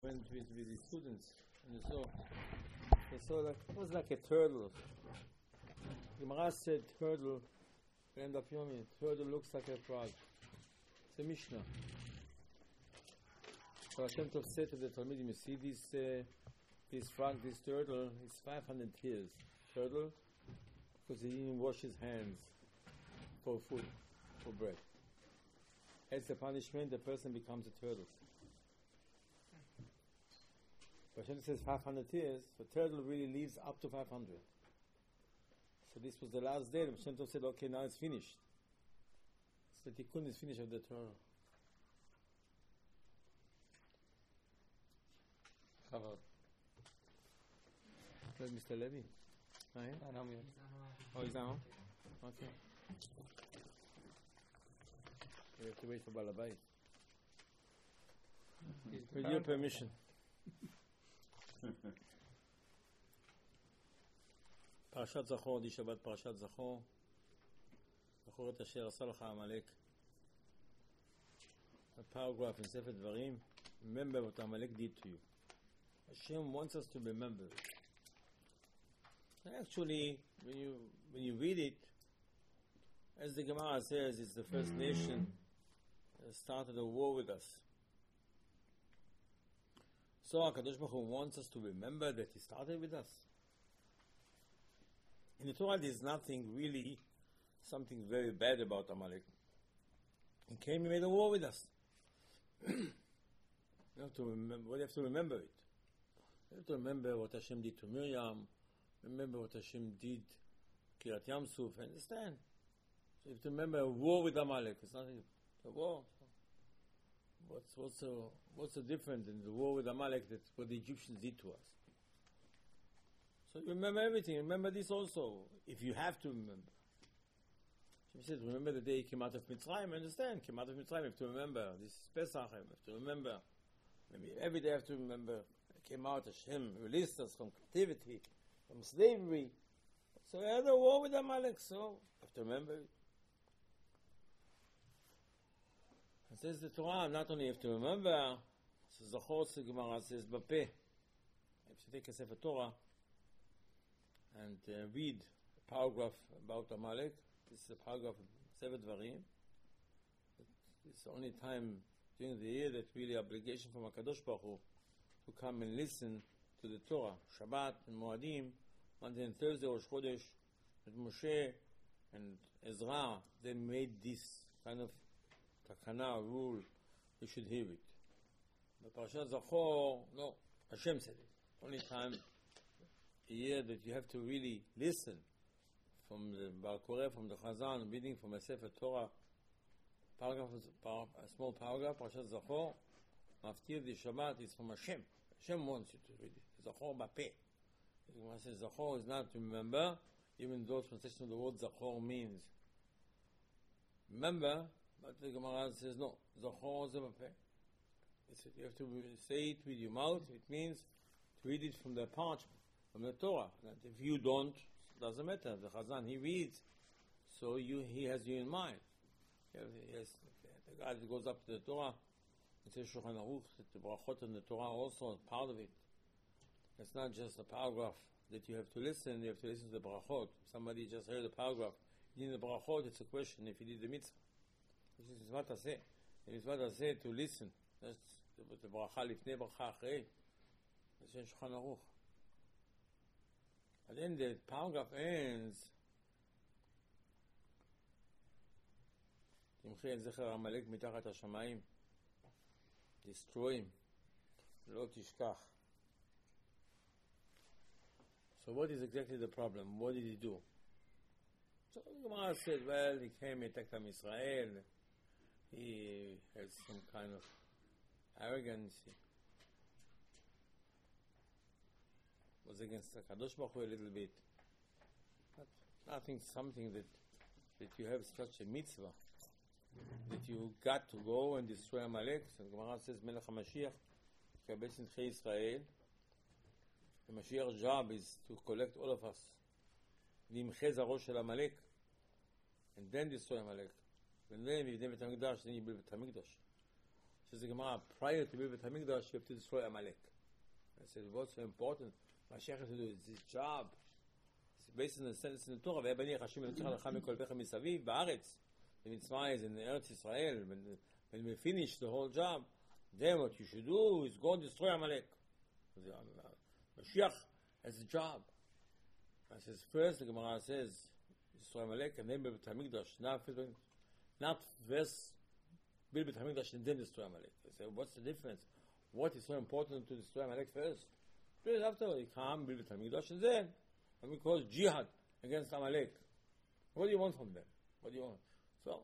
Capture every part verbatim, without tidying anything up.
went with, with the students and they saw, they saw like, it was like a turtle. The Gemara said turtle, end of Yomi, turtle looks like a frog. It's a Mishnah. So Hashem Tov said to the Talmidim, you see this, uh, this frog, this turtle, it's five hundred years. Turtle, because he didn't wash his hands for food, for bread. As a punishment, the person becomes a turtle. But Hashem says five hundred years, so turtle really lives up to five hundred. So this was the last day, and Hashem said, okay, now it's finished. So the tikkun is finished of the turtle. Chavod. Where's Mister Levy? Ah, yeah? I know me. Oh, he's down? Okay. We have to wait for Balabai. With your permission. פרשת זכור, די שבת פרשת זכור. זכור את אשר עשה לך עמלק. A paragraph in ספר דברים. Remember what Amalek did to you. Hashem wants us to remember it. And actually, when you when you read it, as the Gemara says, it's the first nation that started a war with us. So HaKadosh Baruch Hu wants us to remember that He started with us. In the Torah, there's nothing really, something very bad about Amalek. He came and made a war with us. You have to remember, we have to remember it. You have to remember what Hashem did to Miriam. Remember what Hashem did to Kiryat Yamsuf. Understand? So you have to remember a war with Amalek. It's not a, a war. What's what's the what's the difference in the war with Amalek that what the Egyptians did to us? So you remember everything. Remember this also, if you have to remember. She says, remember the day he came out of Mitzrayim. Understand? Came out of Mitzrayim. You have to remember. This is Pesach. You have to remember. Maybe every day you have to remember. He came out. Hashem released us from captivity, from slavery. So we had a war with Amalek. So you have to remember it. It says the Torah, not only you have to remember, so Zachor, the Gemara says, Bapeh. If you take a Sefer Torah and uh, read a paragraph about Amalek, this is a paragraph of Sefer Dvarim. It's the only time during the year that really obligation from HaKadosh Baruch Hu to come and listen to the Torah. Shabbat and Moadim, Monday and Thursday, Rosh Chodesh, and Moshe and Ezra, they made this kind of takana, rule, you should hear it. But Parashat Zachor, no, Hashem said it. Only time a year that you have to really listen from the Bar Koreh, from the Chazan, reading from a Sefer Torah, paragraph, a small paragraph, Parashat Zachor, Maftir the Shabbat is from Hashem. Hashem wants you to read it. Zachor Bapeh. The Gemara says Zachor is not to remember, even though translation of the word Zachor means remember. But the Gemara says, no, Zachor Zebapeh. You have to say it with your mouth. It means to read it from the parchment, from the Torah. And if you don't, it doesn't matter. The Chazan, he reads, so you, he has you in mind. Yes, the guy that goes up to the Torah, it says Shulchan Aruch, that the brachot in the Torah also is part of it. It's not just a paragraph that you have to listen, you have to listen to the brachot. If somebody just heard a paragraph, in the brachot, it's a question if he did the mitzvah. This is what I say. It is what I say to listen. That's the bracha lifnei bracha achrei. That's in Shulchan Aruch. And then the paragraph ends. תמחי את זכר עמלק מתחת השמיים. Destroy him. לא תשכח. So what is exactly the problem? What did he do? So the Gemara said, well, he came and attacked Israel. He has some kind of arrogance. He was against the Kadosh Baruch Hu a little bit. But nothing, something that that you have such a mitzvah that you got to go and destroy Amalek. So the Gemara says, Melech HaMashiach, Kabetz Nitchei Israel. The Mashiach's job is to collect all of us. Nimche Zarosh Shel Amalek. And then destroy Amalek. And then, if you then you build Beit HaMikdash. Says the Gemara, prior to building the Hamikdash, you have to destroy Amalek. I said, what's so important? Mashiach has to do this job. It's based on the sentence in the Torah, "Ve'bani Hashem elokech lecha mikol becha misaviv ba'aretz." The mitzvah is in Eretz Israel. When, when we finish the whole job, then what you should do is go and destroy Amalek. Mashiach has a job. I says, first the Gemara says, destroy Amalek, and then build the Hamikdash. Not, not first build the Hamikdash and then destroy Amalek. I say, what's the difference? What is so important to destroy Amalek first? Please, after you come, build the Hamikdash, and then, and we call jihad against Amalek. What do you want from them? What do you want? So,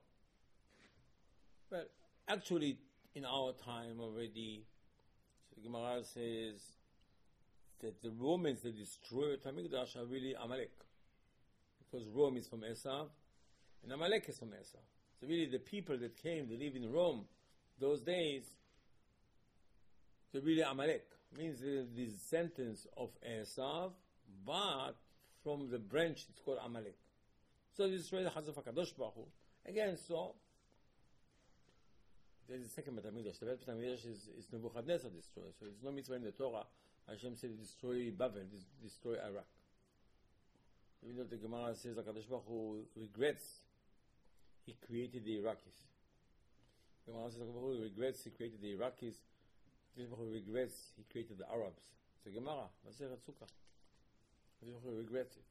well, actually, in our time already, so the Gemara says that the Romans that destroyed Hamikdash are really Amalek, because Rome is from Esav, and Amalek is from Esav. So really, the people that came, they live in Rome, those days, they're really Amalek. Means the descendants of Esav, but from the branch it's called Amalek. So they destroyed the Chazal of HaKadosh Baruch Hu. Again, so there's the second Bet HaMikdash. The Bet HaMikdash is, is Nebuchadnezzar destroyed. So it's no mitzvah in the Torah. Hashem said destroy Babel, destroy Iraq. Even though the Gemara says HaKadosh Baruch Hu regrets he created the Iraqis. The Gemara says HaKadosh Baruch Hu regrets he created the Iraqis. HaKadosh Baruch Hu regrets he created the Arabs. It's a Gemara. Masechet Sukkah. HaKadosh Baruch Hu regrets it.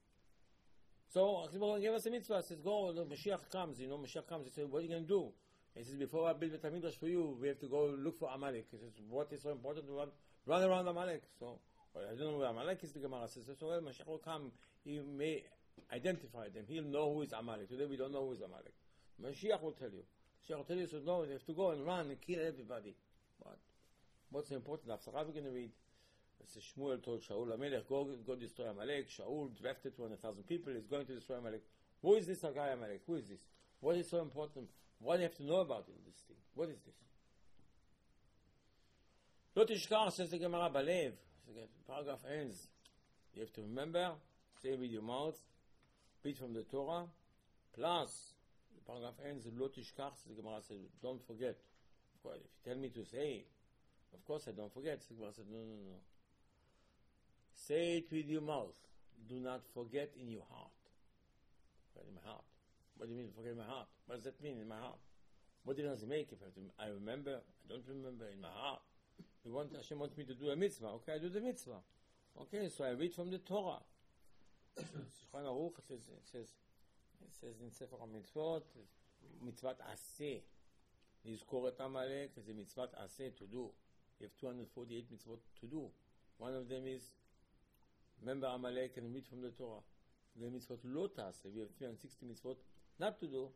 So HaKadosh Baruch Hu gave us a mitzvah. Says, go, the Mashiach comes. You know, Mashiach comes. He says, what are you going to do? He says, before I build the Hamikdash for you, we have to go look for Amalek. He says, what is so important to run, run around Amalek? So, well, I don't know where Amalek is, the Gemara says. So, well, Mashiach will come. He may identify them. He'll know who is Amalek. Today we don't know who is Amalek. Mashiach will tell you. Mashiach will tell you, so no, you have to go and run and kill everybody. What? What's important? After we're going to read. It says, Shmuel told Shaul Amelech, go, go destroy Amalek. Shaul drafted two hundred thousand people. He's going to destroy Amalek. Who is this guy Amalek? Who is this? What is so important? What do you have to know about in this thing? What is this? Lo tishkach, says the Gemara Balev. The paragraph ends. You have to remember, say with your mouth, read from the Torah, plus, the paragraph ends, Lo tishkach, the Gemara says, don't forget. Of course, if you tell me to say, of course I don't forget. The Gemara said, no, no, no. Say it with your mouth. Do not forget in your heart. Right, in my heart. What do you mean, forget in my heart? What does that mean, in my heart? What difference does it make if I, have to, I remember, I don't remember, in my heart? You want, Hashem wants me to do a mitzvah. Okay, I do the mitzvah. Okay, so I read from the Torah. Shulchan Aruch says, it says, it says in Sefer HaMitzvot, mitzvat aseh. Yizkor et Amalek is a mitzvat aseh, to do. You have two hundred forty-eight mitzvot to do. One of them is, remember Amalek and read from the Torah. The mitzvot lo taseh. We have three hundred sixty mitzvot not to do.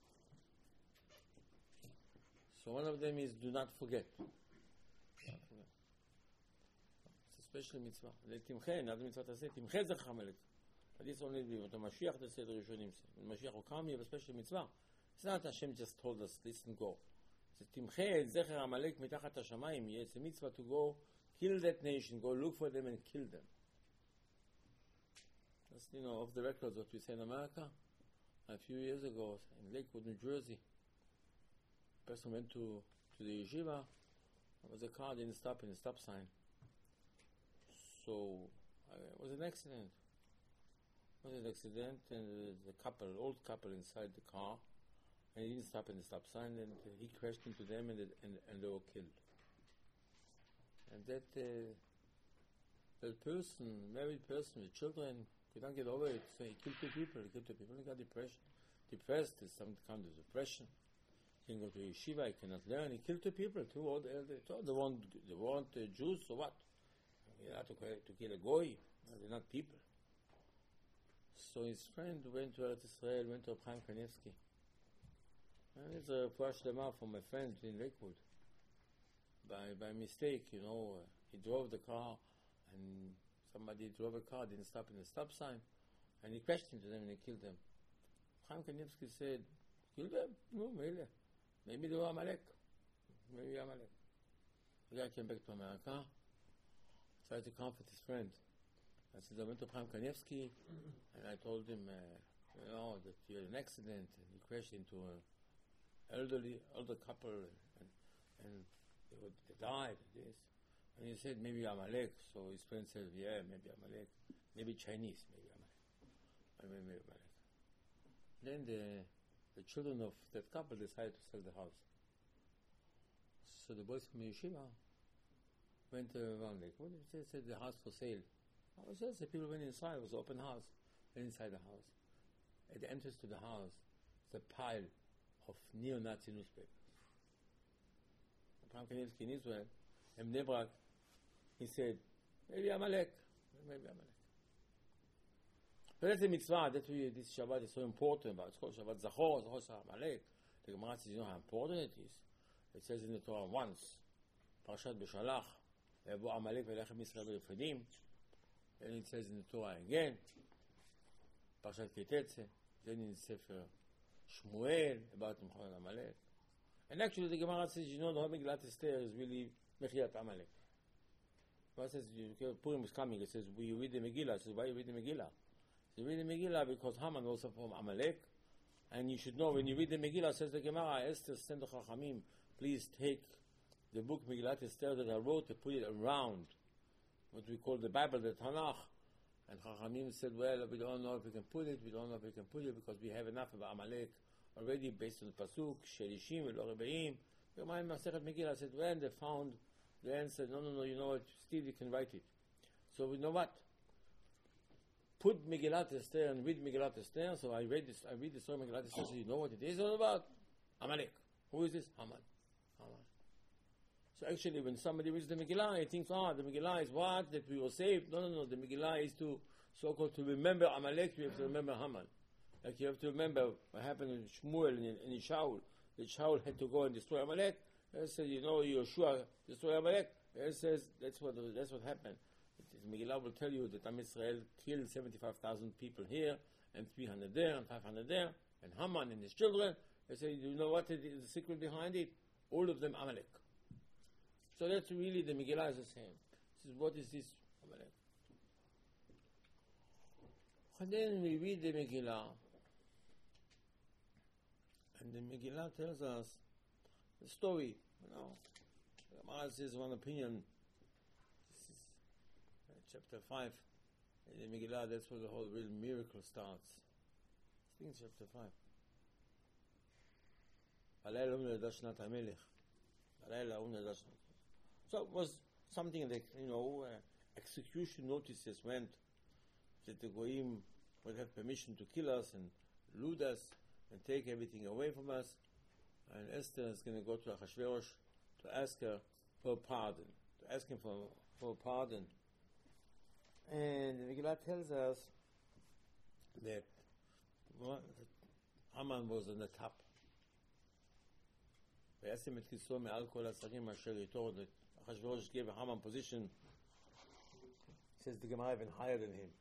So one of them is do not forget. It's a special mitzvah. Timche, another mitzvah to say, Timche zech Amalek. But this only when the Mashiach the Seder Rishonim say. When Mashiach will come, you have a special mitzvah. It's not Hashem just told us, listen, go. It's Timche zecher Amalek mitachat hashamayim. It's a mitzvah to go kill that nation, go look for them and kill them. That's, you know, off the records what we say in America. A few years ago in Lakewood, New Jersey, a person went to, to the yeshiva. There was a car, didn't stop in a stop sign. So uh, it was an accident. It was an accident, and uh, the couple, old couple inside the car, and he didn't stop in the stop sign, and uh, he crashed into them, and, and, and they were killed. And that uh, that person, married person with children, he don't get over it. So he killed two people. He killed two people. He got depression. Depressed is some kind of depression. He can go to yeshiva. He cannot learn. He killed two people. Two old elders. They weren't, they weren't uh, Jews or what? You know, to, to kill a goy. They're not people. So his friend went to Eretz Israel, went to Chaim Kanievsky. And it's a flash lema from my friend in Lakewood. By by mistake, you know, uh, he drove the car, and somebody drove a car, didn't stop in the stop sign, and he crashed into them and he killed them. Chaim Kanievsky said, kill them? No, maybe. Maybe they were Amalek. Maybe Amalek. The guy came back to America, tried to comfort his friend. I said, I went to Chaim Kanievsky, and I told him, uh, you know, that he had an accident, and he crashed into an elderly, older couple, and and they, would, they died. This, and he said maybe Amalek. So his friend said, yeah, maybe Amalek, maybe Chinese, maybe Amalek, maybe, maybe Amalek. Then the the children of that couple decided to sell the house. So the boys from yeshiva went around like, what did they say? The house for sale. I was just the people went inside. It was an open house. Went inside the house. At the entrance to the house, the pile of neo-Nazi newspapers. Abraham Kanievsky in Israel, in Bnei Brak, he said, maybe Amalek, maybe Amalek. But that's a mitzvah. That's why this Shabbat is so important. But it's called Shabbat Zachor, Zachor Amalek. The Gemara says, you know how important it is. It says in the Torah once, Parashat Beshalach, Ve'yavo Amalek ve'lechem Yisrael v'Refedim. Then it says in the Torah again, Parashat Ketetze. Then in Sefer Shmuel, about Mchon Amalek. And actually the Gemara says, you know, the whole Megillat Esther is really Mechiat Amalek. It says, Purim is coming, it says, will you read the Megillah? It says, why you read the Megillah? So you read the Megillah because Haman was from Amalek. And you should know, when you read the Megillah, says the Gemara, Esther sent the Chachamim, please take the book Megillat Esther that I wrote and put it around what we call the Bible, the Tanakh. And Chachamim said, well, we don't know if we can put it, we don't know if we can put it because we have enough about Amalek already based on the Pasuk, Shelishim, Elo Rebeim. The Gemara in Masechet Megillah said, when they found the answer, no, no, no, you know what, still you can write it. So we know what? Put Megillat Esther and read Megillat Esther. So I read this, I read the story of Megillat Esther, so you know what it is all about? Amalek. Who is this? Haman. Haman. So actually, when somebody reads the Megillah, he thinks, ah, the Megillah is what? That we were saved. No, no, no. The Megillah is to, so-called, to remember Amalek, you have to remember Haman. Like you have to remember what happened in Shmuel and in, in Shaul. That Shaul had to go and destroy Amalek. It says, you know, Yeshua destroy Amalek. It says, that's what, that's what happened. The Megillah will tell you that Am Yisrael killed seventy-five thousand people here, and three hundred there, and five hundred there, and Haman and his children. They say, you know what is the secret behind it? All of them Amalek. So that's really the Megillah is the same. This is what is this Amalek? And then we read the Megillah, and the Megillah tells us the story. You know, the Gemara says one opinion. This is uh, chapter five in the Megillah. That's where the whole real miracle starts. I think it's chapter five. So it was something that, you know, uh, execution notices went that the Goyim would have permission to kill us and loot us and take everything away from us. And Esther is going to go to Achashverosh to ask her for pardon, to ask him for, for pardon. And the Megillah tells us that well, Haman was on the top. וישם את כיסאו מעל כל השרים אשר איתו, that Achashverosh gave Haman position, says the Gemara, even higher than him.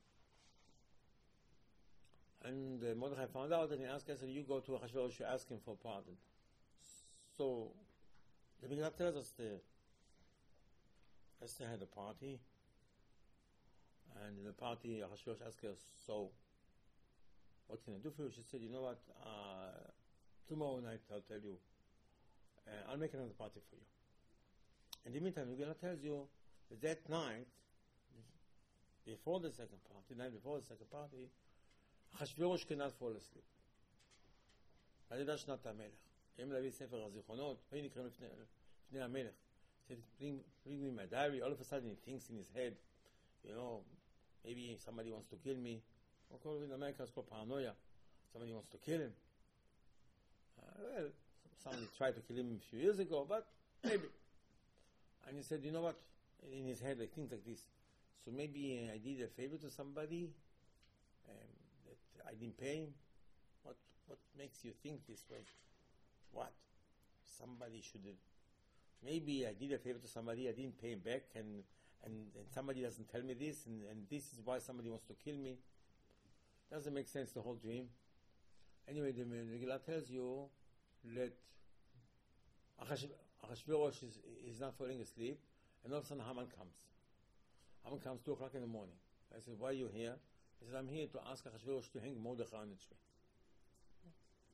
And uh, Mordechai found out and he asked Esther, you go to Achashverosh, you ask him for pardon. So the Megillah tells us that Esther had a party, and in the party Achashverosh asked her, so what can I do for you? She said, you know what, uh, tomorrow night I'll tell you. Uh, I'll make another party for you. In the meantime, the Megillah tells you that that night, before the second party, the night before the second party, Achashverosh cannot fall asleep. על ידי שנת המלך. אם להביא ספר הזיכרונות, היו נקראים לפני, לפני המלך. He said, bring, bring me my diary. All of a sudden he thinks in his head, you know, maybe somebody wants to kill me. Or in America it's called paranoia. Somebody wants to kill him. Uh, well, somebody tried to kill him a few years ago, but maybe. And he said, you know what? In his head, like things like this. So maybe uh, I did a favor to somebody um, that I didn't pay him. What what makes you think this way? What? Somebody should have. Maybe I did a favor to somebody, I didn't pay him back, and and, and somebody doesn't tell me this, and, and this is why somebody wants to kill me. Doesn't make sense, the whole dream. Anyway, the Megillah tells you that Achashverosh is, is not falling asleep, and all of a sudden Haman comes. Haman comes two o'clock in the morning. I said, why are you here? He said, I'm here to ask Achashverosh to hang Mordechai on the tree.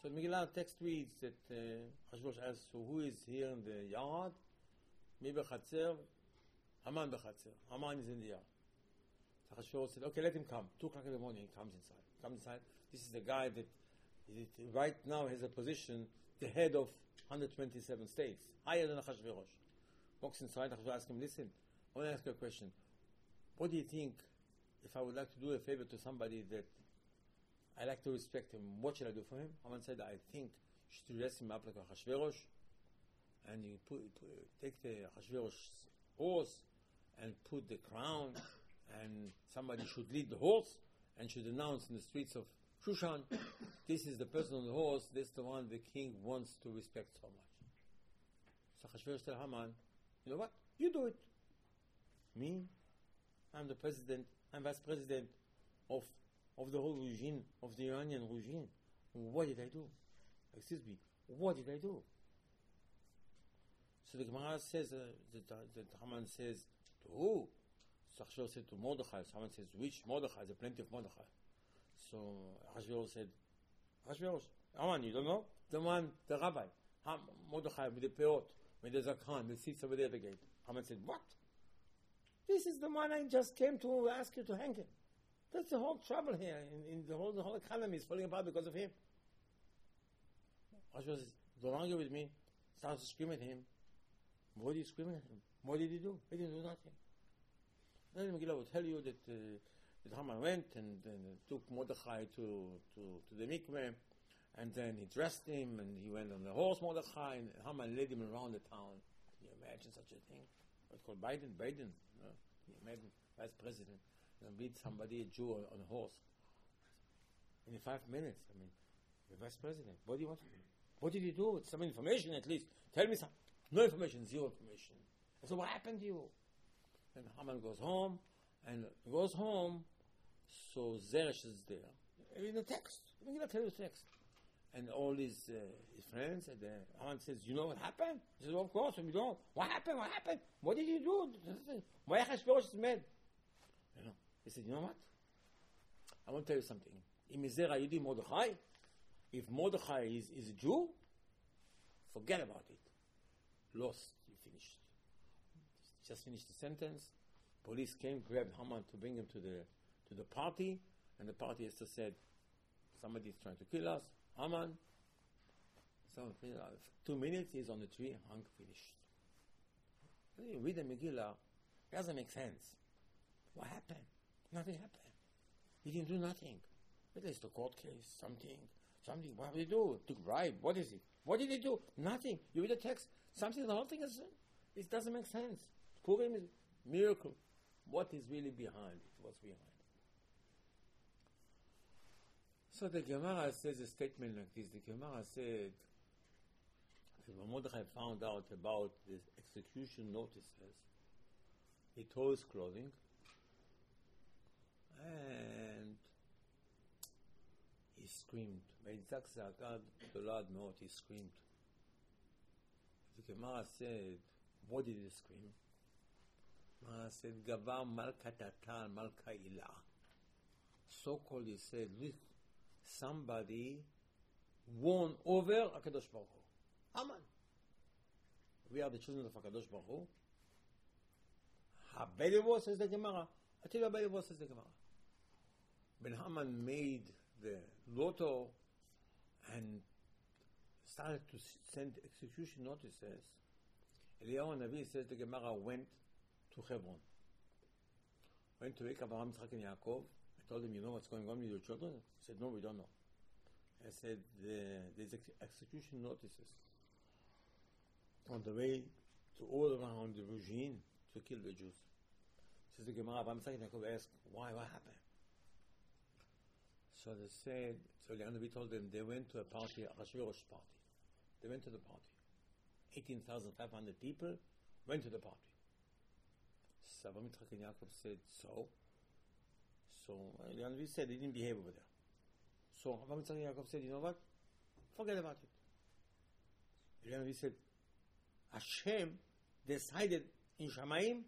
So the Megillah text reads that Hashverosh uh, asks, so who is here in the yard? Maybe Chatzer, Haman b'Chatzer. Haman is in the yard. So Hashverosh said, okay, let him come. Two o'clock in the morning, he comes inside. He comes inside. This is the guy that right now has a position, the head of one hundred twenty-seven states, higher than Hashverosh. Walks inside, Hashverosh asks him, listen, I want to ask you a question. What do you think if I would like to do a favor to somebody that I like to respect him, what should I do for him? Haman said, I think you should dress him up like a Hashverosh, and you put, put, take the Hashverosh's horse and put the crown, and somebody should lead the horse and should announce in the streets of Shushan, this is the person on the horse, this is the one the king wants to respect so much. So Hashverosh told Haman, you know what? You do it. Me? I'm the president, I'm vice president of of the whole regime, of the Iranian regime. What did I do? Excuse me, what did I do? So the Gemara says, uh, that, uh, that Haman says, to who? So Hashverosh said to Mordechai. So Haman says, which Mordechai? There's plenty of Mordechai. So Hashverosh said, Hashverosh, Haman, you don't know? The one, the rabbi, Ham, Mordechai with the peot, with the zakhan, the sits over there at the gate. Haman said, what? This is the one I just came to ask you to hang him. That's the whole trouble here. In, in the whole the whole economy is falling apart because of him. Hashverosh says, don't argue with me. Starts to scream at him. What are you screaming at him? What did he do? He didn't do nothing. Then the Megillah will tell you that, uh, that Haman went and, and took Mordechai to, to, to the mikveh, and then he dressed him, and he went on the horse, Mordechai, and Haman led him around the town. Can you imagine such a thing? What's called Biden? Biden. No? Can you imagine? Vice President. And meet somebody, a Jew, on a horse. In five minutes, I mean, the vice president, what do you want to do? What did you do? Some information at least. Tell me some. No information, zero information. I said, what happened to you? And Haman goes home, and goes home, so Zeresh is there. In the text. I'm going to tell you the text. And all his, uh, his friends, and uh, Haman says, you know what happened? He says, well, of course, we don't. What happened? What happened? What did you do? Why Hashverosh is mad? You know. He said, you know what? I want to tell you something. Mordechai, if Mordechai is, is a Jew, forget about it. Lost. You finished. Just finished the sentence. Police came, grabbed Haman to bring him to the to the party, and the party has said, somebody is trying to kill us. Haman. So, two minutes, he's on the tree, hung, finished. When you read the Megillah, it doesn't make sense. What happened? Nothing happened. He didn't do nothing. Whether it's the court case, something, something. What did he do? Took bribe. What is it? What did he do? Nothing. You read the text. Something. The whole thing is. It doesn't make sense. Purim is miracle. What is really behind it? What's behind it? So the Gemara says a statement like this. The Gemara said that when Mordechai found out about the execution notices, he tore his clothing. And he screamed. Vayizak za'aka gdola me'od, he screamed. The Gemara said, what did he scream? Gemara said, Gavar malkat atan malka ilah. So-called, he said, look, somebody won over HaKadosh Baruch Hu. Haman. We are the children of HaKadosh Baruch Hu. Habelevo, says the Gemara. I tell you Habelevo, says the Gemara. When Haman made the lotto and started to send execution notices, Eliyahu Navi says the Gemara went to Hebron. Went to wake up Abraham, Yitzchak, and Yaakov. I told him, you know what's going on with your children? He said, no, we don't know. I said, the, there's ex- execution notices on the way to all around the regime to kill the Jews. Says the Gemara, Abraham, Yitzchak, and Yaakov asked, why, what happened? So they said, so the Navi told them they went to a party, a Hashverosh party. They went to the party. eighteen thousand five hundred people went to the party. So Abraham, Yitzchak, and Yaakov said, so? So uh, the Navi said, they didn't behave over there. So Abraham, Yitzchak, and Yaakov said, you know what? Forget about it. The Navi said, Hashem decided in Shamayim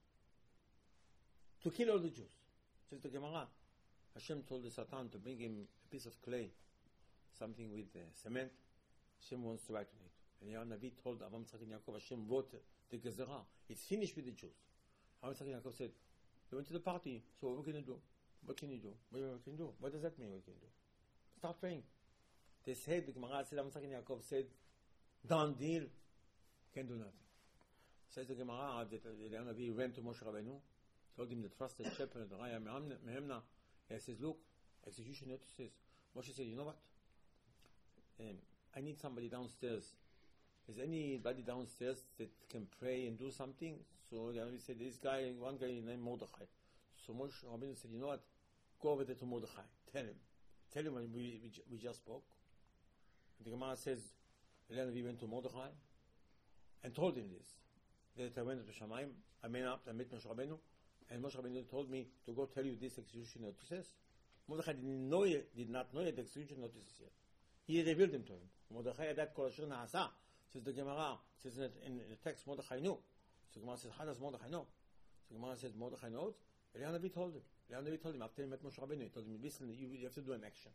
to kill all the Jews. Says the Gemara. Hashem told the Satan to bring him a piece of clay. something with uh, cement. Hashem wants to write on it. And Yaakov Navi told Avraham, Yitzchak, and Yaakov, Hashem wrote the Gezerah. It's finished with the Jews. Avraham, Yitzchak, and Yaakov said, "We went to the party. So what are we going to do? What can you do? What can you do? What does that mean? What can you do? Start praying." They said, the Gemara said, Avraham, Yitzchak, and Yaakov said, "Done deal. Can't do nothing." Says the Gemara that the Navi ran to Moshe Rabbeinu, told him the trusted shepherd, the Raya Mehemna. He says, "Look, execution notices." Moshe said, "You know what? Um, I need somebody downstairs. Is anybody downstairs that can pray and do something?" So the Navi said, "This guy, one guy named Mordechai." So Moshe Rabbeinu said, "You know what? Go over there to Mordechai. Tell him. Tell him when we, we, we just spoke." And the Gemara says, the Navi went to Mordechai and told him this. That I went to Shamayim, I went up, I met Moshe Rabbeinu, and Moshe Rabbeinu told me to go tell you this execution notices. Mordechai didn't know yet, did not know yet the execution notices yet. He revealed them to him. Mordechai that kol asher na'asa, says the Gemara, says in, in the text Mordechai knew. So the Gemara says, how does Mordechai know? So the Gemara says Mordechai knows. Eliyahu Navi told him. Eliyahu Navi told him after he met Moshe Rabbeinu, he told him, listen, you, you have to do an action.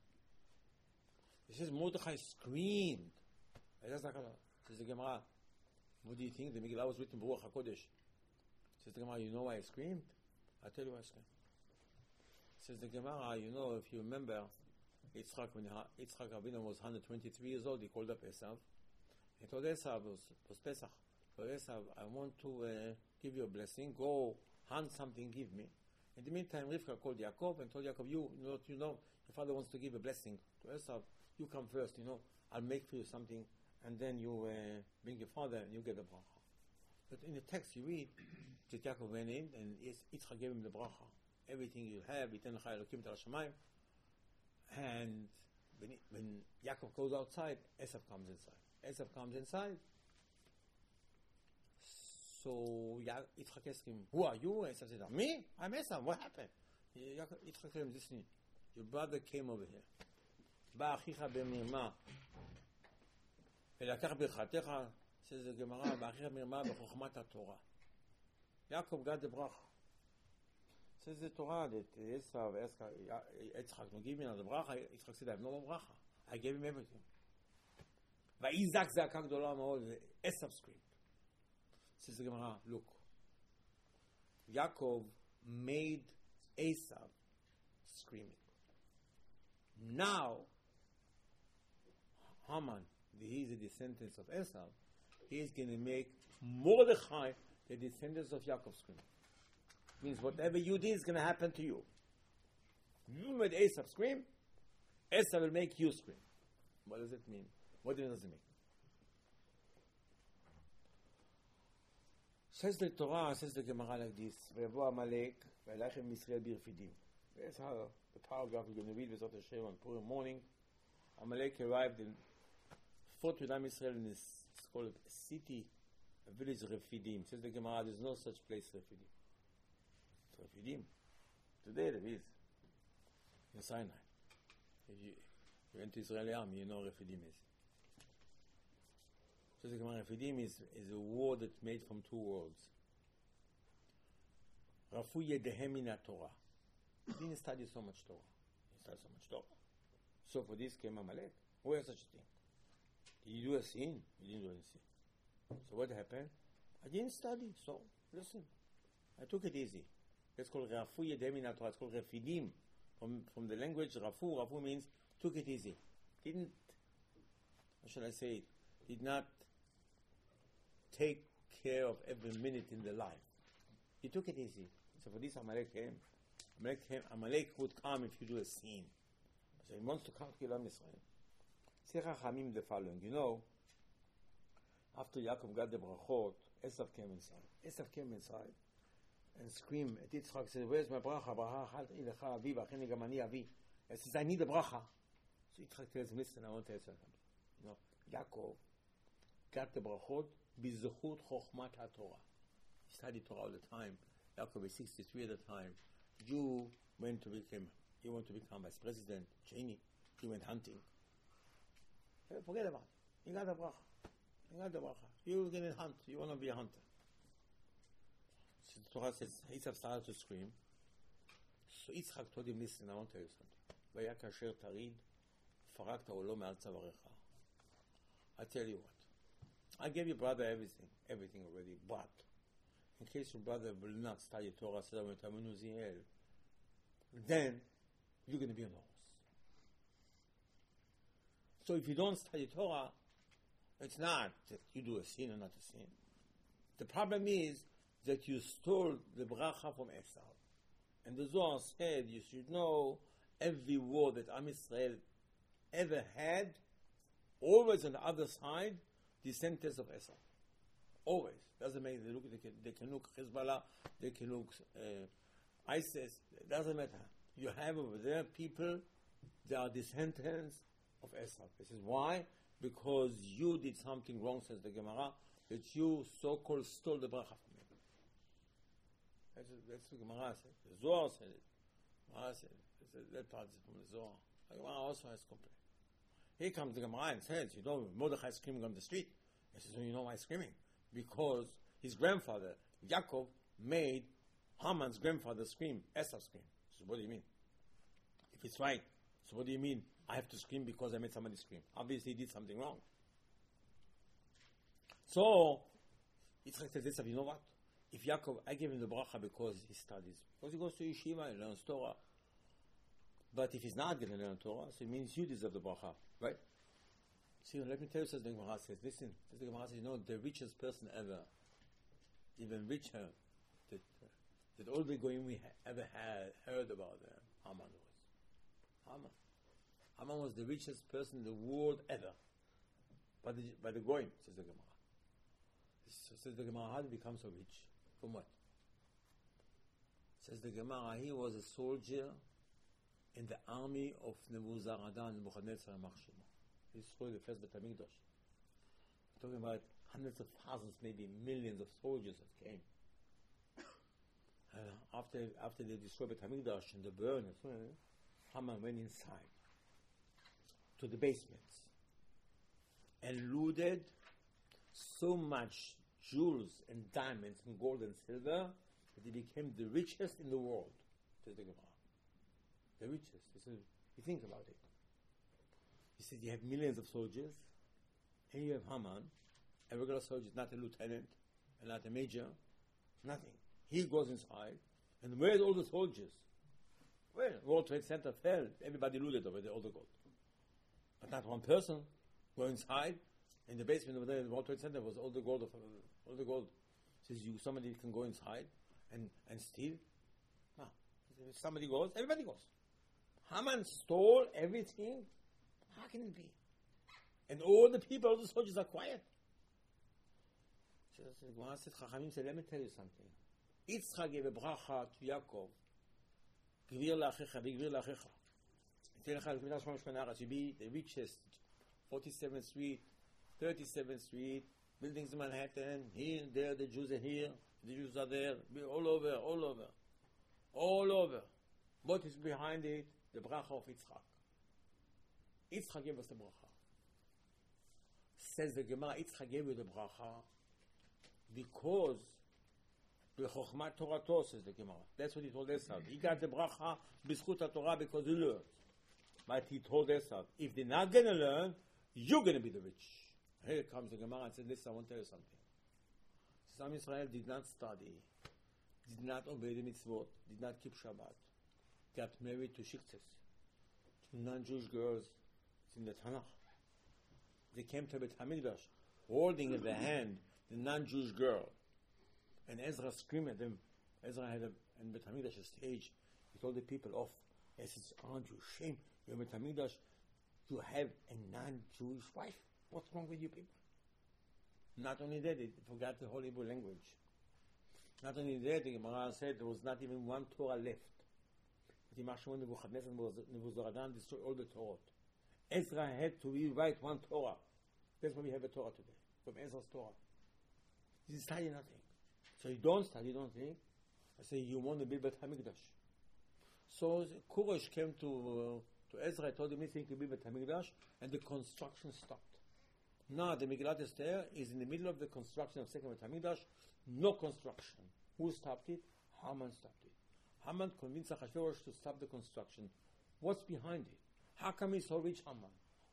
He says Mordechai screamed. Says the Gemara, what do you think? The Megillah was written Baruch HaKodesh. Says the Gemara, you know why I screamed? I'll tell you why I screamed. Says the Gemara, you know, if you remember, Yitzchak, when Yitzchak Rabbeinu was one hundred twenty-three years old, he called up Esav. He told Esav, it was, it was Pesach. So Esav, I want to uh, give you a blessing. Go hunt something, give me. In the meantime, Rivka called Yaakov and told Yaakov, you, you know, you know, your father wants to give a blessing to Esav. You come first, you know, I'll make for you something. And then you uh, bring your father and you get the bracha. But in the text you read that Yaakov went in and Yitzchak gave him the bracha. Everything you have, Yiten Lecha Elokim Tal Hashamayim. And when, when Yaakov goes outside, Esav comes inside. Esav comes inside. So Yitzchak asked him, who are you? Esav said, me? I'm Esav. What happened? Yitzchak said, listen, your brother came over here. Ba achicha b'mirma. ולקח ברכתך, says the Gemara, באחיך מרמה בחוכמת התורה. Yaakov got the bracha. Says the Torah that Esav asked Yitzchak, no, give me another bracha. Yitzchak said, I have no more bracha. I gave him everything. ויזעק זעקה גדולה מאוד, Esav screamed. Says the Gemara, look, Yaakov made Esav screaming. Now, Haman, he is the descendants of Esav, he is going to make Mordechai the descendants of Yaakov scream. Means whatever you did is going to happen to you. You made Esav scream, Esav will make you scream. What does it mean? What does it mean? Says the Torah, says the Gemara like this, ויבוא עמלק, וילכם ישראל ברפידים. That's how the power of God we're going to read B'ezrat Hashem on Purim morning. Amalek arrived and fought with Am Yisrael in this, it's called a city, a village Refidim. Says the Gemara, there's no such place Refidim. It's Refidim. Today there is. In Sinai. If you, if you went to Israeli army, you know what Refidim is. Says the Gemara, Refidim is, is a word that's made from two words. Rafu yedehem min Torah. He didn't study so much Torah. He studied so much Torah. So for this came Amalek. Who has such a thing? Did you do a sin? You didn't do any sin. So what happened? I didn't study, so listen. I took it easy. It's called Rafu Yedem Min Torah. It's called Refidim. From, from the language Rafu, Rafu means took it easy. Didn't, how should I say it? Did not take care of every minute in the life. He took it easy. So for this Amalek came. Amalek, came, Amalek would come if you do a sin. So he wants to come to kill Am Yisrael. Say Chachamim the following. You know, after Yaakov got the brachot, Esav came inside. Esav came inside and screamed at Yitzchak, said, where's my bracha? Bracha achalti lecha avi, v'acheni gam ani avi. He says, I need a bracha. So Yitzchak tells him, listen, I want to tell you something. You know, Yaakov got the brachot b'zechut chochmat haTorah. He studied Torah all the time. Yaakov was sixty-three at the time. Jew went to become, he wanted to become vice president, Cheney. He went hunting. Forget about it. You got the bracha. You got the bracha. You're going to hunt. You want to be a hunter. So the Torah says, Esav started to scream. So Yitzchak told him, listen, I want to tell you something. Vayaka asher tarid, פרקת עולו מעל צוואריך. I tell you what, I gave your brother everything, everything already, but in case your brother will not study Torah, then you're going to be on the horse. So if you don't study Torah, it's not that you do a sin or not a sin. The problem is that you stole the bracha from Esau. And the Zohar said you should know every word that Am Yisrael ever had, always on the other side, descendants of Esau. Always. Doesn't matter. They, look, they, can, they can look Hezbollah, they can look uh, ISIS. It doesn't matter. You have over there people, they are descendants of Esau. This is why? Because you did something wrong, says the Gemara, that you so-called stole the bracha from him. That's, that's what the Gemara said. The Zohar said it. Gemara said it. That part is from the Zohar. The Gemara also has complaint. Here comes the Gemara and says, you know, Mordechai screaming on the street. He says, well, you know why he's screaming? Because his grandfather, Yaakov, made Haman's grandfather scream, Esau scream. So what do you mean? If it's right, so what do you mean? I have to scream because I made somebody scream. Obviously, he did something wrong. So, Yitzchak says, you know what? If Yaakov, I gave him the bracha because he studies. Because he goes to yeshiva and learns Torah. But if he's not going to learn Torah, so it means you deserve the bracha, right? See, let me tell you, says the Gemara says, listen, says the Gemara says, you know, the richest person ever, even richer, that, uh, that all the goyim we ha- ever had heard about uh, Haman was. Haman. Haman was the richest person in the world ever. By the, by the goyim, says the Gemara. So says the Gemara, how did he become so rich? From what? Says the Gemara, he was a soldier in the army of Nebuzaradan and Nebuchadnezzar and Machshema. He destroyed the first Beit HaMikdash. We're talking about hundreds of thousands, maybe millions of soldiers that came. And after after they destroyed Beit HaMikdash and the burn, Haman went inside to the basements and looted so much jewels and diamonds and gold and silver that he became the richest in the world. Says the Gemara. The richest. He said, you think about it. He said, you have millions of soldiers, and you have Haman, a regular soldier, not a lieutenant, and not a major, nothing. He goes inside, and where's all the soldiers? Well, World Trade Center fell, everybody looted over there, all the gold. But not one person go inside, in the basement over there in the World Trade Center was all the gold of all the gold. He says, you somebody can go inside and, and steal? No. If somebody goes, everybody goes. Haman stole everything. How can it be? And all the people, all the soldiers are quiet. So the Gemara said, Chachamim said, let me tell you something. Yitzchak gave a bracha to Yaakov. Gvir la'achecha, b'gvir la'achecha. Tell you, B'midah Shmona Shmona Aretz, you be the richest, forty-seventh Street, thirty-seventh Street, buildings in Manhattan, here and there, the Jews are here, the Jews are there, all over, all over, all over. What is behind it? The bracha of Yitzchak. Yitzchak gave us the bracha. Says the Gemara, Yitzchak gave you the bracha because b'chokhmat Torato, says the Gemara. That's what he told Esau. He got the bracha b'zchut Torah because he learned. But he told Esau, if they're not going to learn, you're going to be the rich. Here comes the Gemara and says, listen, I want to tell you something. Some Israel did not study, did not obey the mitzvot, did not keep Shabbat, got married to shiktzes, to non-Jewish girls. It's in the Tanakh. They came to Beit HaMikdash, holding in their hand the non-Jewish girl. And Ezra screamed at them. Ezra had a, in Beit HaMikdash a stage. He told the people off. He says, aren't you ashamed? You're in Beit HaMikdash. You have a non-Jewish wife. What's wrong with you people? Not only that, they forgot the whole Hebrew language. Not only that, the Gemara said there was not even one Torah left. The Machshon Nebuchadnezzar and Nebuzaradan destroyed all the Torah. Ezra had to rewrite one Torah. That's why we have a Torah today, from Ezra's Torah. He studied nothing. So you don't study, you don't think. I say, you want to build Beit HaMikdash. So Kurosh came to uh, to Ezra, told him he think to build Beit HaMikdash, and the construction stopped. Now the Megillat Esther is in the middle of the construction of second Beit HaMikdash. No construction. Who stopped it? Haman stopped it. Haman convinced Achashverosh to stop the construction. What's behind it? How come he's so rich, Haman?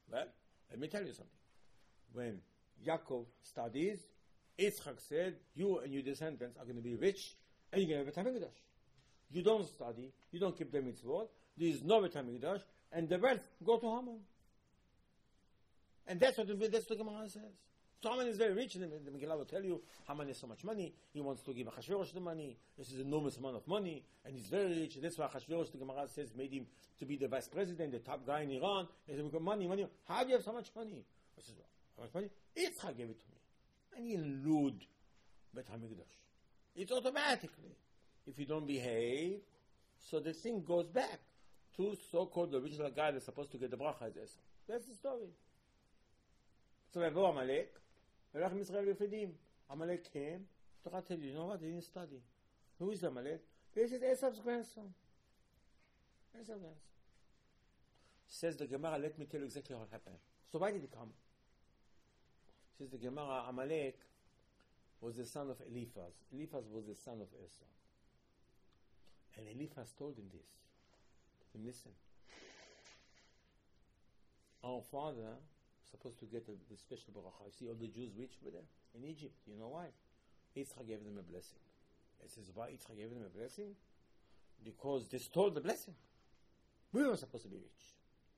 Well, let me tell you something. When Yaakov studies, Yitzchak said, you and your descendants are going to be rich, and you're going to have a Beit HaMikdash. You don't study, you don't keep the mitzvot, there is no Beit HaMikdash, and the wealth go to Haman. And that's what the, that's what the Gemara says. So Haman is very rich, and the, the Megillah will tell you, Haman has so much money, he wants to give Achashverosh the money, this is an enormous amount of money, and he's very rich, and that's why Achashverosh, the Gemara says, made him to be the vice president, the top guy in Iran. He said, we've got money, money. How do you have so much money? I said, how much money? Yitzchak gave it to me. And he lewd Beit HaMikdash. It's automatically. If you don't behave, so the thing goes back to so-called the original guy that's supposed to get the bracha as Esau. That's the story. So יבוא עמלק, והלך עם ישראל בפדים. עמלק came, Torah tell you, you know what, they didn't study. Who is Amalek? This is Esau's grandson. Esau's grandson. Says the Gemara, let me tell you exactly what happened. So why did he come? Says the Gemara, Amalek was the son of Eliphaz. Eliphaz was the son of Esau. And Eliphaz told him this. Told him, listen, our father is supposed to get a, the special bracha. You see all the Jews rich were there in Egypt. You know why? Yitzchak gave them a blessing. It says, why Yitzchak gave them a blessing? Because they stole the blessing. We were supposed to be rich.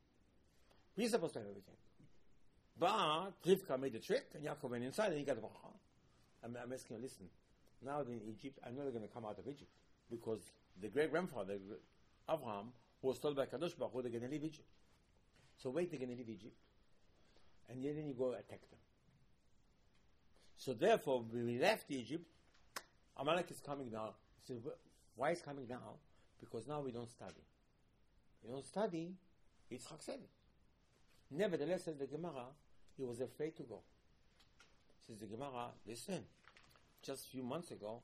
We were supposed to have everything. But Rivka made the trick, and Yaakov went inside, and he got the bracha. I'm, I'm asking you, listen, now in Egypt, I know they're going to come out of Egypt, because the great-grandfather, Abraham, was told by Kadosh Baruch Hu, they're going to leave Egypt. So wait, they're going to leave Egypt. And then you go attack them. So therefore, when we left Egypt, Amalek is coming now. So why is coming now? Because now we don't study. We don't study, Yitzchak said it. Nevertheless, says the Gemara, he was afraid to go. Says the Gemara, listen, just a few months ago,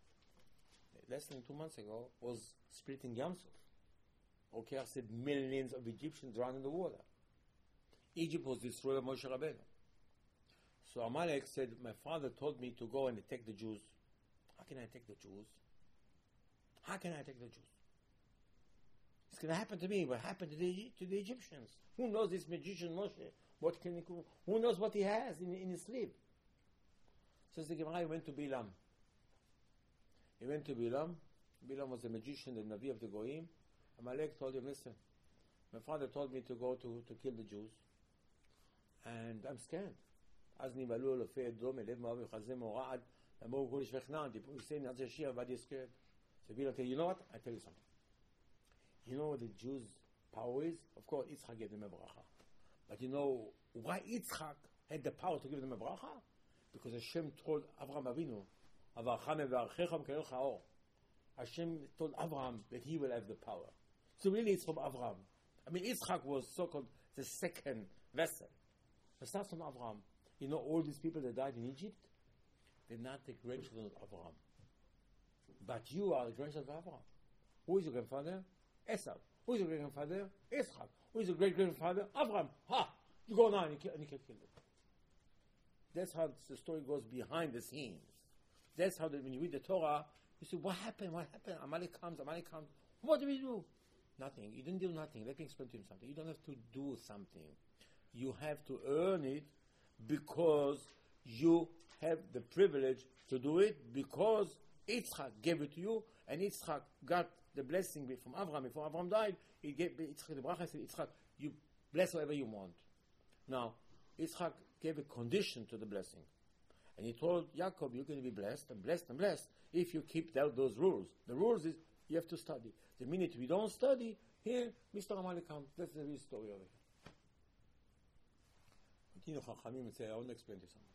less than two months ago, was splitting Yam Suf. Okay, I said millions of Egyptians drowned in the water. Egypt was destroyed by Moshe Rabbeinu. So Amalek said, my father told me to go and attack the Jews. How can I attack the Jews? How can I attack the Jews? It's going to happen to me. What happened to the, to the Egyptians? Who knows this magician Moshe? What can he, who knows what he has in, in his sleep? Says the Gemara, he went to Bilam. He went to Bilam. Bilam was the magician, the Navi of the Goyim. Amalek told him, listen, my father told me to go to, to kill the Jews. And I'm scared. אז נבהלו אלופי אדום, אל לב מואב וחזה מורעד, אמרו כל איש וחנן, דיברו יסיים נעד ישיר, ועד יסקרד. So Bilam said, you know what? I tell you something. You know what the Jews' power is? Of course, Yitzchak gave them a bracha. But you know why Yitzchak had the power to give them a bracha? Because Hashem told Avraham Avinu, Avarcham evarchecha v'karecha or. Hashem told Avraham that he will have the power. So really it's from Avraham. I mean, Yitzchak was so-called the second vessel. It starts from Avraham. You know, all these people that died in Egypt, they're not the grandchildren of Avraham. But you are the grandchildren of Avraham. Who is your grandfather? Esau. Who is your great-grandfather? Yitzchak. Who is your great-grandfather? Avraham. Ha! You go now and you kill, and you kill them. That's how the story goes behind the scenes. That's how, the, when you read the Torah, you say, what happened? What happened? Amalek comes, Amalek comes. What do we do? Nothing. You didn't do nothing. Let me explain to you something. You don't have to do something. You have to earn it because you have the privilege to do it, because Yitzchak gave it to you, and Yitzchak got the blessing from Avraham. Before Avraham died, he gave Yitzchak the bracha. Said, Yitzchak, you bless whoever you want. Now, Yitzchak gave a condition to the blessing. And he told Yaakov, you're going to be blessed and blessed and blessed if you keep out those rules. The rules is you have to study. The minute we don't study, here, Mister Amalek comes. That's the real story over here. Continue Chachamim and say, I want to explain to you something.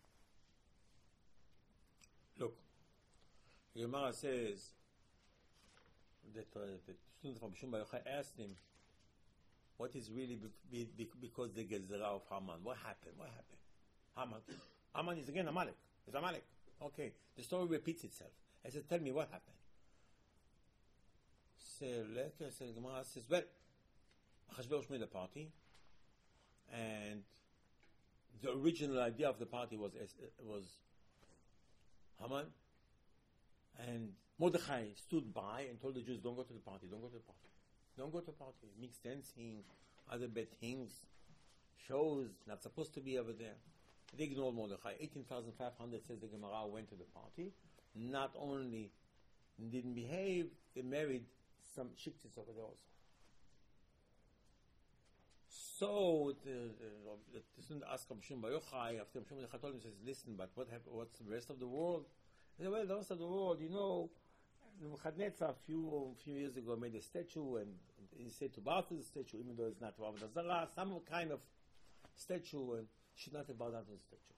Look, the Gemara says that uh, the student from Shum Bar Yochai asked him, what is really be, be, be, because the Gezerah of Haman? What happened? What happened? Haman. Haman is again Amalek. It's Amalek. Okay. The story repeats itself. I said, tell me what happened. So, like I said, Gemara says, well, Achashverosh made a party, and the original idea of the party was was Haman, and Mordechai stood by and told the Jews, don't go to the party, don't go to the party. Don't go to the party. Mixed dancing, other bad things. shows not supposed to be over there. They ignored Mordechai. eighteen thousand five hundred says the Gemara went to the party. Not only didn't behave, they married some shiktis over there also. So the the student asked Rabbi Shimon Bar Yochai after Rabbi Shimon Bar Yochai told him, says, listen, but what happened, what's the rest of the world? He said, well, the rest of the world, you know, Nebuchadnezzar a few few years ago made a statue, and he said to bow to the statue, even though it's not Avodah Zarah, some kind of statue, and should not have bowed down to the statue.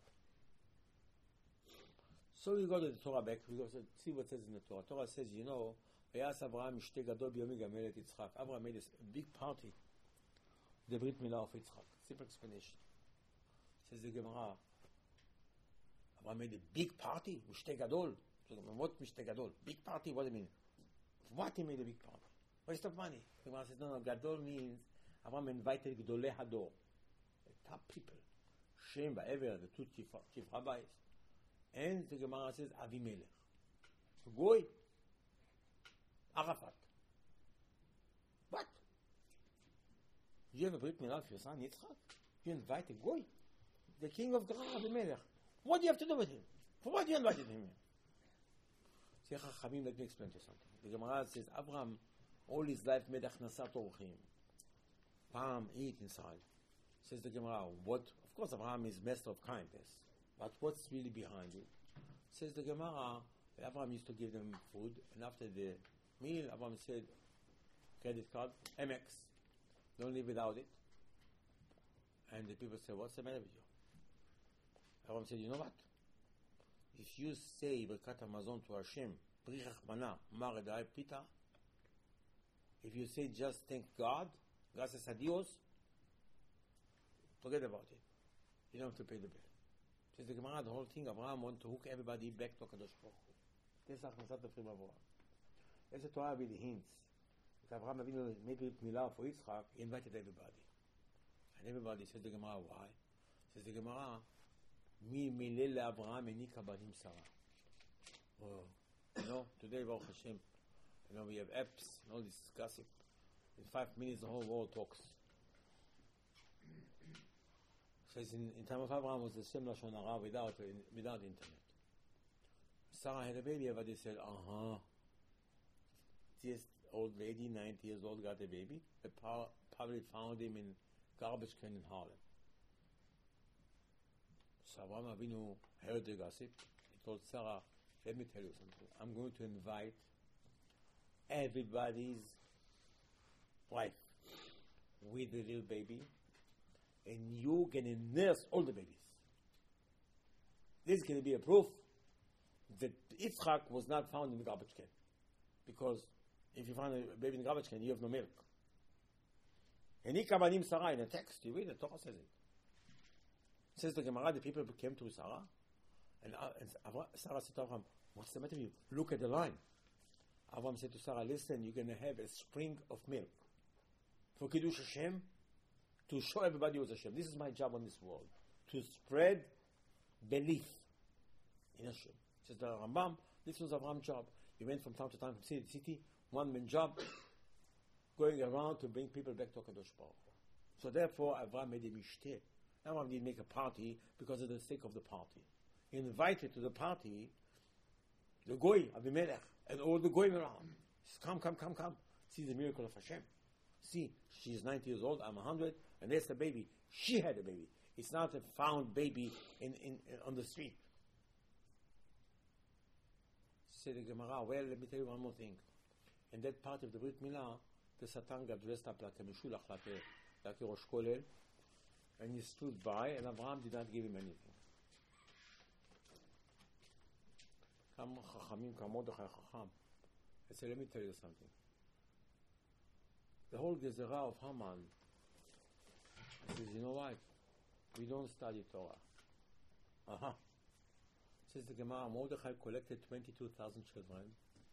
So we go to the Torah back, we go to see what it says in the Torah. Torah says, you know, Vayas Avraham Mishte Gadol B'yomi Gamel et Yitzchak. Avraham made a big party, the Brit Milah of Yitzchak. Simple explanation. Says the Gemara, Avraham made a big party, Mishte Gadol. So, what Mishte Gadol? Big party, what do you mean? What he made a big party? Waste of money. The Gemara says, no, no, Gadol means Avraham invited Gedolei Hador, the top people. Shem Ba'ever, the two chief, chief rabbis. And the Gemara says, Avimelech. Goy. Arafat. What? You have a Brit Milah for your son, Yitzchak? You invite a Goy? The king of Gerar, Avimelech. What do you have to do with him? For what you invited him here? Say, Chachamim, let me explain to you something. The Gemara says, Abraham, all his life made achnasat orchim. Palm, eat inside. Says the Gemara, what? Of course, Abraham is master of kindness. But what's really behind it? Says the Gemara, Abraham used to give them food, and after the meal, Abraham said, credit card, M X, don't live without it. And the people said, what's the matter with you? Abraham said, you know what? If you say Birkat Hamazon to Hashem, Bri Rachmana, Mar Edai Pita, if you say just thank God, gracias a Dios, forget about it. You don't have to pay the bill. Says the Gemara, the whole thing, Abraham wanted to hook everybody back to HaKadosh Baruch Hu. This is Achnasat Efrim Avraham. As the Torah really hints, that Abraham Avinu made Brit Milah for Yitzchak, he invited everybody. And everybody says the Gemara, why? Says the Gemara, Mi milel Abraham enika banim Sarah. Oh, you know, today, Baruch Hashem, you know, we have apps and all this gossip. In five minutes, the whole world talks. Says in, in time of Abraham was the same Lashon Hara without uh, without internet. Sarah had a baby, everybody said, uh-huh. This old lady, ninety years old, got a baby. They probably found him in garbage can in Harlem. So Abraham Avinu heard the gossip. He told Sarah, let me tell you something. I'm going to invite everybody's wife with the little baby, and you're going to nurse all the babies. This is going to be a proof that Yitzchak was not found in the garbage can. Because if you find a baby in the garbage can, you have no milk. And Ikabanim Sarah, in a text, you read, the Torah says it. It says the Gemara, the people came to Sarah, and, uh, and Sarah said to Abraham, what's the matter with you? Look at the line. Abraham said to Sarah, listen, you're going to have a spring of milk. For Kiddush Hashem, to show everybody who's Hashem. This is my job on this world. To spread belief in Hashem. Says the Rambam, this was Abraham's job. He went from town to town, from city to city, one man job, going around to bring people back to HaKadosh Baruch Hu. So therefore, Abraham made a mishteh. Abraham didn't make a party because of the sake of the party. He invited to the party the Goy, Abimelech, and all the Goyim around. He says, come, come, come, come. See the miracle of Hashem. See, she's ninety years old, I'm one hundred, and there's a baby. She had a baby. It's not a found baby in, in, in on the street. Say the Gemara, well, let me tell you one more thing. In that part of the Brit Milah, the Satan got dressed up like a Meshulach, like a, like a Rosh Kolel, and he stood by, and Abraham did not give him anything. Come, Chachamim, come, Mordechai Chacham. I said, let me tell you something. The whole Gezerah of Haman, he says, you know what? We don't study Torah. Uh-huh. Says the Gemara, Mordechai collected twenty-two thousand children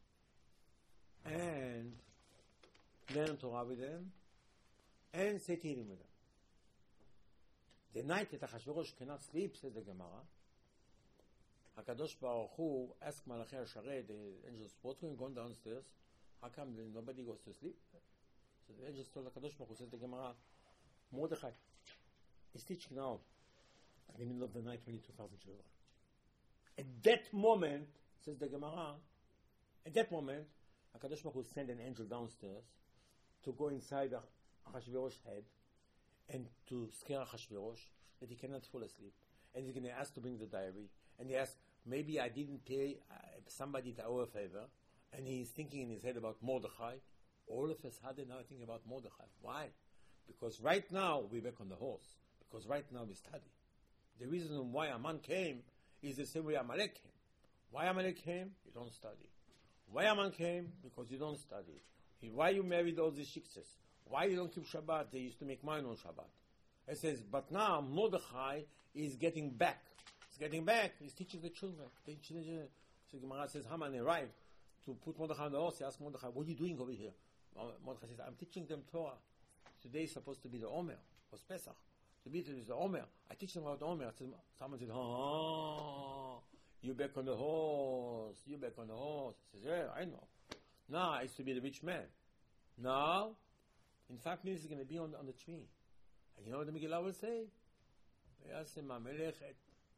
and learned Torah with them and said Tehillim with them. The night that Achashverosh cannot sleep, says the Gemara, HaKadosh Baruch Hu asked Malachi HaSharet, the angels, what's going on downstairs? How come nobody goes to sleep? So the angels told HaKadosh Baruch Hu, says the Gemara, Mordechai, He's teaching now, in the middle of the night, twenty-two thousand children. At that moment, says the Gemara, at that moment, HaKadosh Baruch Hu sent an angel downstairs to go inside Achashverosh's head and to scare Achashverosh that he cannot fall asleep. And he's going to ask to bring the diary. And he asks, maybe I didn't pay uh, somebody to our favor. And he's thinking in his head about Mordechai. All of a sudden now I think about Mordechai. Why? Because right now we're back on the horse. Because right now we study. The reason why Aman came is the same way Amalek came. Why Amalek came? You don't study. Why Aman came? Because you don't study. Why you married all these shiksas? Why you don't keep Shabbat? They used to make mine on Shabbat. It says, but now Mordechai is getting back. He's getting back. He's teaching the children. Teaching the children. So Gemara says, Haman arrived to put Mordechai on the horse. He asked Mordechai, what are you doing over here? Mordechai says, I'm teaching them Torah. Today is supposed to be the Omer. Was Pesach. To be the Omer. I teach them about the Omer. Someone said, oh, you back on the horse. You back on the horse. He says, yeah, I know. Now I used to be the rich man. Now, in five minutes, he's going to be on, on the tree. And you know what the Megillah will say? וישם המלך את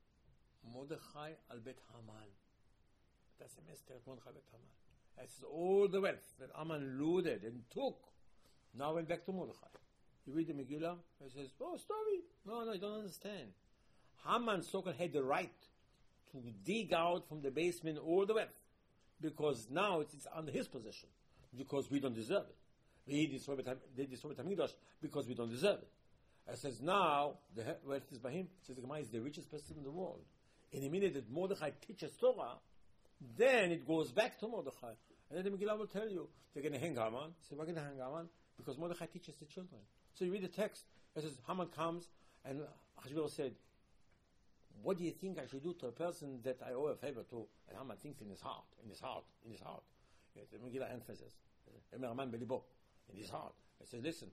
מרדכי על בית המן. וישם אסתר את מרדכי בית המן. It says all the wealth that Haman looted and took now went back to Mordechai. You read the Megillah, it says, oh, story. No, no, you don't understand. Haman so-called had the right to dig out from the basement all the wealth because now it's under his possession because we don't deserve it. We destroy they destroy the Hamikdash because we don't deserve it. It says now the wealth is by him. It says the Gemara is the richest person in the world. In the minute that Mordechai teaches Torah, then it goes back to Mordechai. And then the Megillah will tell you they're going to hang Haman. So why are going to hang Haman? Because Mordechai teaches the children. So you read the text. It says Haman comes and Achashverosh said, what do you think I should do to a person that I owe a favor to? And Haman thinks in his heart, in his heart, in his heart. Yes, the Megillah emphasizes. In his heart. It says, listen,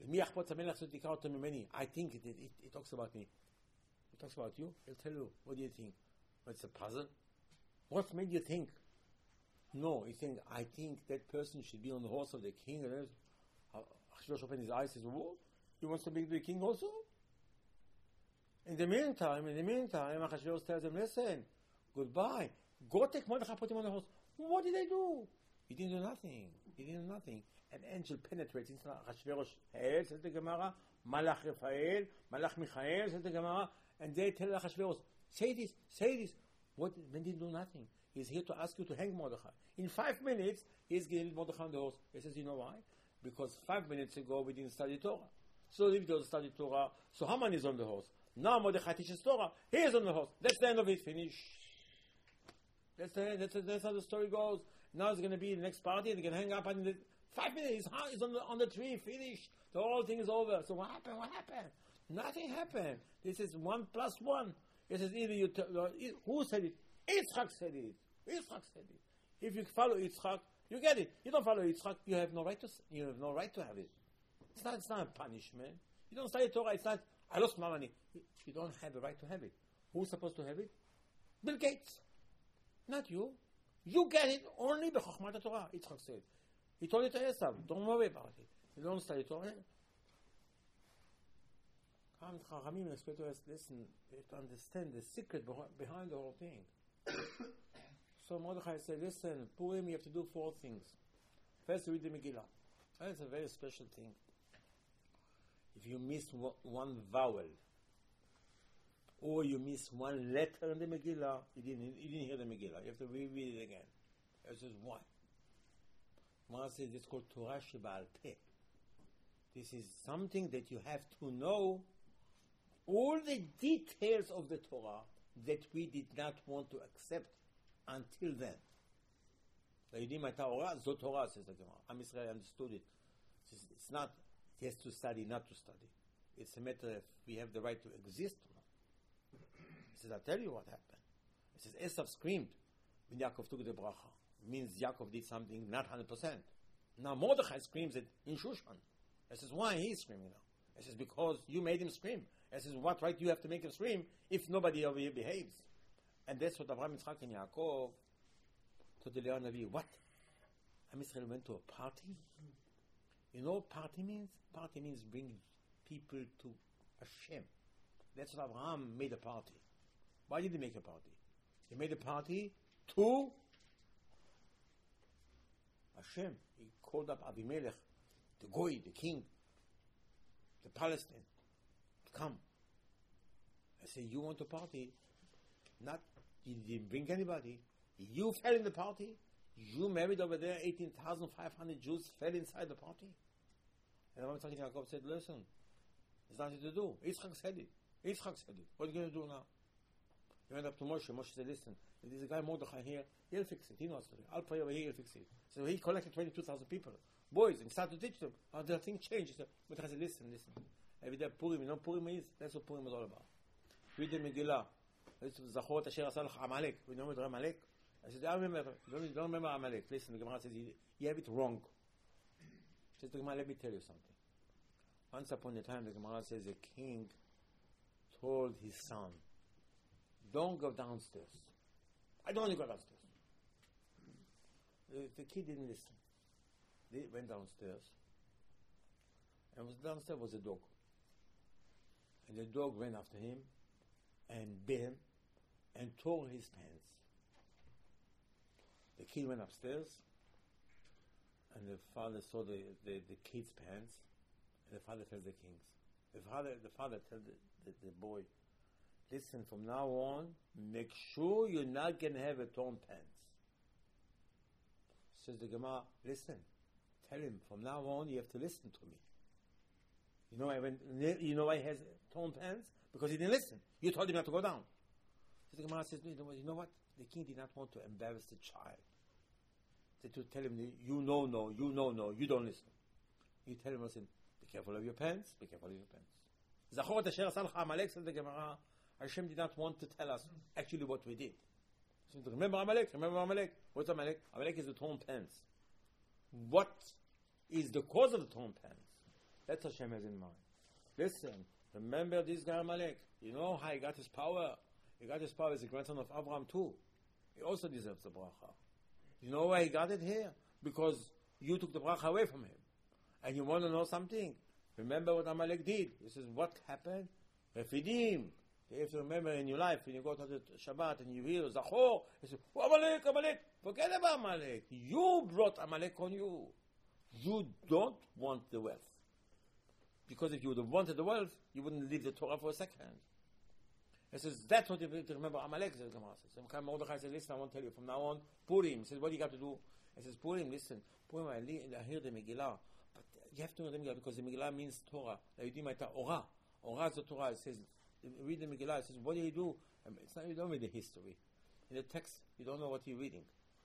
I think it, it, it talks about me. It talks about you. He'll tell you, what do you think? It's a puzzle. What made you think? No, he think, I think that person should be on the horse of the king. And Achashverosh opened his eyes and says, what? He wants to be the king also? In the meantime, in the meantime, Achashverosh tells him, listen, goodbye. Go take Mordechai, put him on the horse. What did they do? He didn't do nothing. He didn't do nothing. An angel penetrates into Achashverosh head, says the Gemara, Malach Raphael, Malach Michael, says the Gemara, and they tell Achashverosh, say this, say this. What? They didn't do nothing. He's here to ask you to hang Mordechai. In five minutes, he's getting Mordechai on the horse. He says, you know why? Because five minutes ago, we didn't study Torah. So if we don't study Torah, so Haman is on the horse. Now Mordechai teaches Torah. He is on the horse. That's the end of it. Finish. That's the end. That's, that's how the story goes. Now it's going to be the next party, and they're going to hang up, and the five minutes, he's on the, on the tree, finished. The whole thing is over. So what happened? What happened? Nothing happened. This is one plus one. This is either you, t- who said it? Yitzchak said it. Yitzchak said it. If you follow Yitzchak, you get it. You don't follow Yitzchak, you have no right to, you have no right to have it. It's not, it's not a punishment. You don't study Torah, it's not, I lost my money. You don't have the right to have it. Who's supposed to have it? Bill Gates. Not you. You get it only by Chochmat Torah, Yitzchak said. He told it to Esav, don't worry about it. You don't study Torah. Chachamim expect us, listen, to understand the secret behind the whole thing. So Mordechai said, listen, Purim, you have to do four things. First, read the Megillah. That's a very special thing. If you miss one vowel, or you miss one letter in the Megillah, you didn't, you didn't hear the Megillah. You have to reread it again. This is why. Mara says it's called Torah Sheba'al Peh. This is something that you have to know all the details of the Torah that we did not want to accept until then. Zot Torah, says the Gemara. Am Yisrael understood it. It's not, he has to study, not to study. It's a matter of we have the right to exist or not. He says, I'll tell you what happened. He says, Esav screamed when Yaakov took the bracha. It means Yaakov did something not one hundred percent. Now Mordechai screams it in Shushan. He says, why he is screaming now? He says, because you made him scream. He says, what right do you have to make him scream if nobody over here behaves? And that's what Abraham, Yitzchak, and Yaakov told the Leah Navi. What? Am Yisrael went to a party? You know what party means? Party means bring people to Hashem. That's what Abraham made a party. Why did he make a party? He made a party to Hashem. He called up Abimelech, the Goy, the king, the Palestine, to come. I said, you want a party? Not, you didn't bring anybody. You fell in the party. You married over there, eighteen thousand five hundred Jews fell inside the party. And Abraham Yaakov said, listen, there's nothing to do. Yitzchak said it. Yitzchak said it. What are you going to do now? He went up to Moshe. Moshe said, listen, there's a guy Mordechai here. He'll fix it. He knows it. I'll pray over here. He'll fix it. So he collected twenty-two thousand people, boys, and started to teach them. How the thing changed. He said, Mordechai said, listen, listen. Every day Purim, you know what Purim is? That's what Purim is all about. Read the Megillah. Zachor et asher asah lech Amalek. We know what Amalek. I said, I remember. Don't, don't remember Amalek. Listen, the Gemara says, you, you have it wrong. He says, the Gemara, let me tell you something. Once upon a time, the Gemara says, a king told his son, don't go downstairs. I don't want to go downstairs. The, the kid didn't listen. They went downstairs. And was downstairs was a dog. And the dog ran after him and bit him and tore his pants. The kid went upstairs, and the father saw the, the, the kid's pants, and the father tells the kings. The father, the father tells the, the, the boy, listen, from now on, make sure you're not going to have a torn pants. Says the Gemara, listen, tell him, from now on, you have to listen to me. You know why, when, you know why he has torn pants? Because he didn't listen. You told him not to go down. So the Gemara says, you know what? The king did not want to embarrass the child. They to tell him, you know, no, you know, no, you don't listen. You tell him, listen, be careful of your pants, be careful of your pants. Zachor et asher asah lech Amalek, says the Gemara, Hashem did not want to tell us actually what we did. So remember Amalek, remember Amalek. What's Amalek? Amalek is the torn pants. What is the cause of the torn pants? That's what Hashem has in mind. Listen, remember this guy Amalek. You know how he got his power? He got his power as a grandson of Abraham too. He also deserves the bracha. You know why he got it here? Because you took the bracha away from him. And you want to know something? Remember what Amalek did. He says, what happened? Refidim. You have to remember in your life, when you go to the Shabbat and you hear Zachor, you say, oh, Amalek, Amalek. Forget about Amalek. You brought Amalek on you. You don't want the wealth. Because if you would have wanted the wealth, you wouldn't leave the Torah for a second. He says, that's what you have to remember Amalek, says Gemara says. And Mordechai says, listen, I want to tell you, from now on, Purim. He says, what do you got to do? He says, Purim, listen, Purim, I, li- I hear the Megillah. But you have to know the Megillah, because the Megillah means Torah. Orah. Orah is the Torah. It says, read the Megillah. It says, what do you do? I mean, it's not, you don't read the history. In the text, you don't know what you're reading.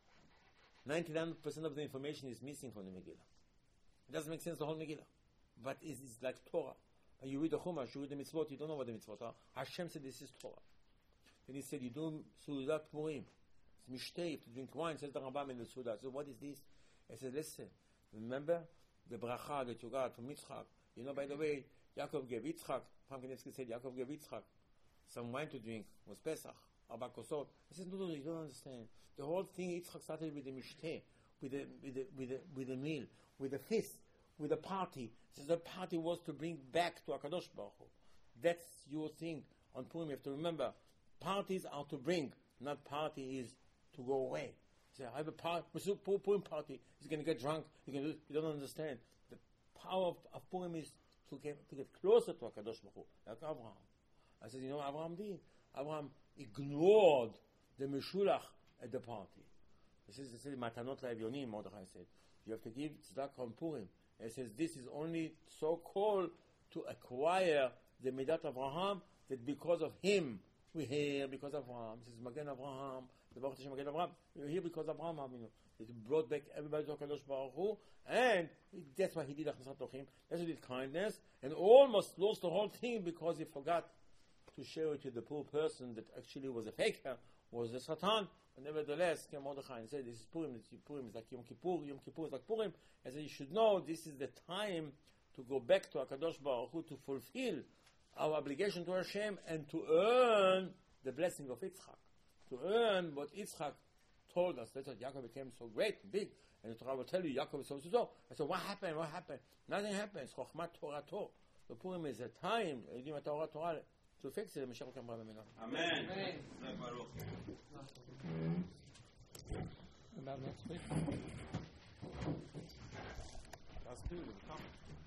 ninety-nine percent of the information is missing from the Megillah. It doesn't make sense, the whole Megillah. But it's, it's like Torah. And you read the Chumash, you read the mitzvot, you don't know what the mitzvot are. Hashem said this is Torah. Then he said, you do Sudat Purim. It's mishteh, to drink wine, says the Rambam in the Sudat. So what is this? He said, listen, remember the bracha that you got from Yitzchak. You know, by the way, Yaakov gave Yitzchak, Frank Kanievsky said, Yaakov gave Yitzchak some wine to drink, was Pesach, Arba Kosot. He said, no, no, you don't understand. The whole thing, Yitzchak started with the mishteh, with the, with the, with the, with the meal, with the feast, with a party. So the party was to bring back to HaKadosh Baruch Hu. That's your thing. On Purim, you have to remember, parties are to bring, not party is to go away. So I have a party, Purim party, he's going to get drunk, you, can do, you don't understand. The power of, of Purim is to get, to get closer to HaKadosh Baruch Hu, like Abraham. I said, you know what Abraham did? Abraham ignored the Meshulach at the party. This is the Matanot LaEvyonim, Mordechai said. You have to give tzedakah on Purim. It says this is only so called to acquire the Midat Avraham, that because of him we're here, because of Avraham. This is Magen Avraham, the Baruch Hashem Magen Avraham. We're here because of Avraham. You know, it brought back everybody to HaKadosh Baruch Hu, and that's why he did Achnasat Tochim. That's why he did kindness, and almost lost the whole thing because he forgot to share it to the poor person that actually was a faker, was a Satan. But nevertheless, came Mordechai and said, this is Purim, this is Purim is like Yom Kippur, Yom Kippur is like Purim. And said, you should know this is the time to go back to HaKadosh Baruch Hu to fulfill our obligation to Hashem and to earn the blessing of Yitzchak. To earn what Yitzchak told us. That's why Yaakov became so great and big. And the Torah will tell you, Yaakov is so, so, so. I said, what happened? What happened? Nothing happened. It's Chochmat Torah Torah. The Purim is a time, Torah Torah, to fix it. Mashiach will come Amen. Amen. Amen. About next week. That's good.